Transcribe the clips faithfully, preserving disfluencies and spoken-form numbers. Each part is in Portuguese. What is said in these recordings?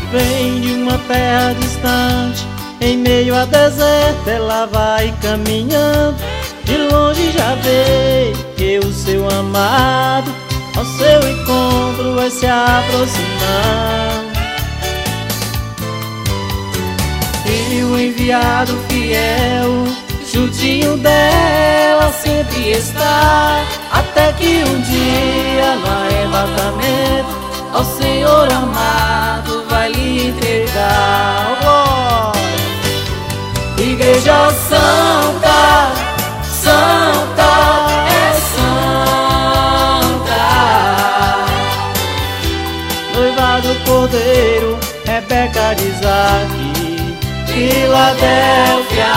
Vem de uma terra distante, em meio a deserto ela vai caminhando. De longe já vê que o seu amado ao seu encontro vai se aproximar. E o enviado fiel juntinho dela sempre está, até que um dia no arrebatamento ao Senhor amado vai lhe entregar. Oh, glória! Igreja santa, santa, é santa, noiva do Cordeiro, Rebeca de Isaac, Filadélfia.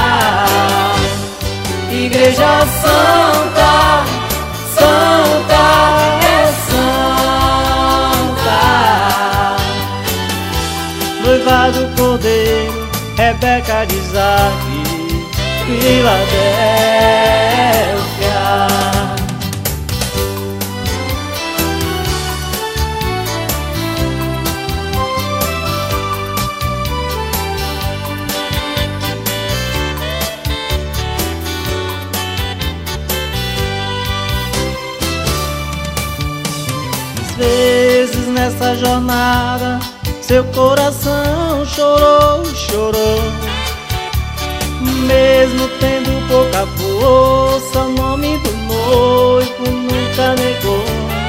Igreja santa, santa, é santa, noiva do Cordeiro, Rebeca de Isaac, Filadélfia. Às vezes nessa jornada seu coração chorou, chorou, mesmo tendo pouca força, o nome do noivo nunca negou.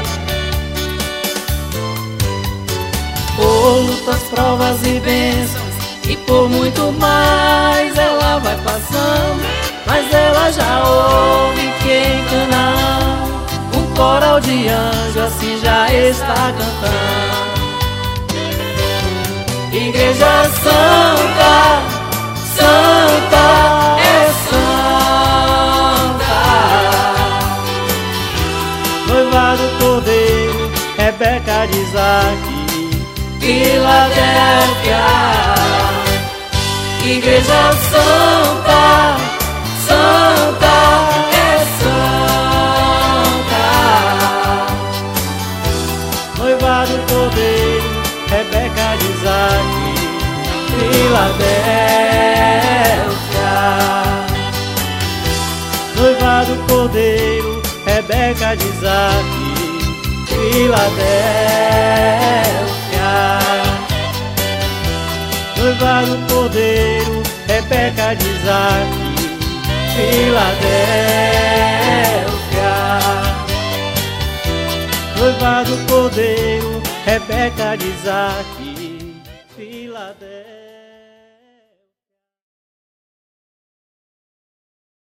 Por lutas, provas e bênçãos, e por muito mais ela vai passando, mas ela já ouve que em Canaã um coral de anjos assim já está cantando. Igreja santa, santa, é santa, noiva do Cordeiro, Rebeca de Isaac, Filadélfia. Igreja santa, santa, é santa, noiva do Cordeiro, Rebeca de Isaac, Filadélfia. Noiva do Cordeiro, Rebeca de Isaac, Filadélfia. Noiva do Cordeiro, Rebeca de Isaac, Filadélfia. Noiva do Cordeiro, Rebeca de Isaac,